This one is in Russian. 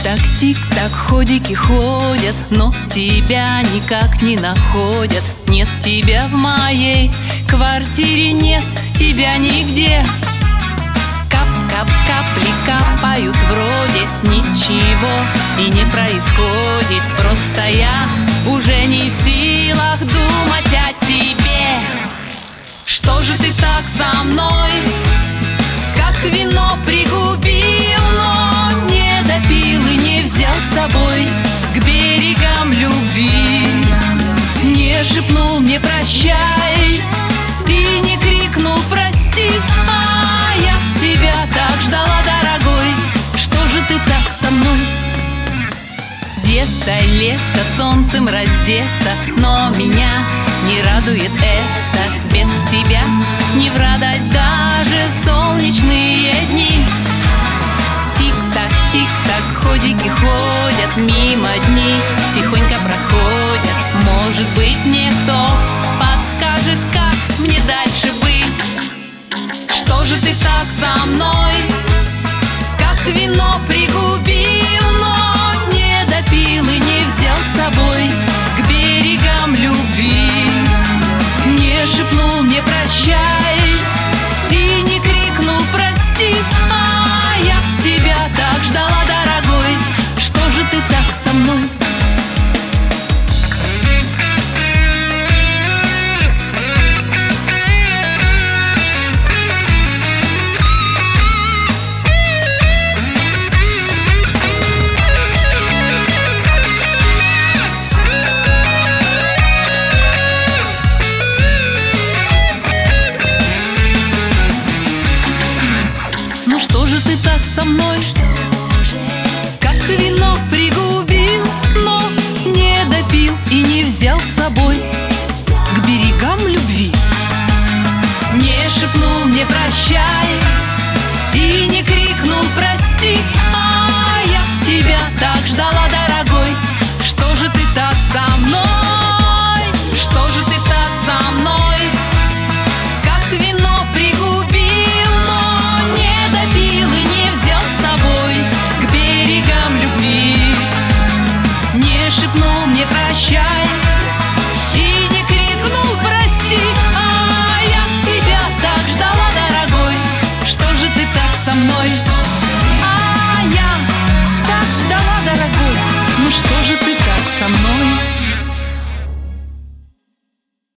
тик-так, ходики ходят, но тебя никак не находят. Нет тебя в моей квартире, нет тебя нигде. Кап-кап, капли капают, вроде ничего и не происходит. Просто я уже не в силах думать о тебе. Что же ты так со мной, как вино пригубил, но не допил и не взял с собой к берегам любви? Не шепнул мне прощай и не крикнул прости, а я тебя так ждала, дорогой. Что же ты так со мной? Где-то лето, солнцем раздето, но меня не радует это. Без тебя не в радость даже солнечные дни. Тик-так, тик-так, ходики ходят, мимо дни тихонько проходят. Может быть, мне кто подскажет, как мне дальше быть? Что же ты так со мной, как вино пригубил, но не допил и не взял с собой к берегам любви? Не шепнул мне прощай и не крикнул прости, а я тебя так ждала, дорогой. Что же ты так со мной? Что же ты так со мной, как вино пригубил, но не допил и не взял с собой к берегам любви? Не шепнул мне прощай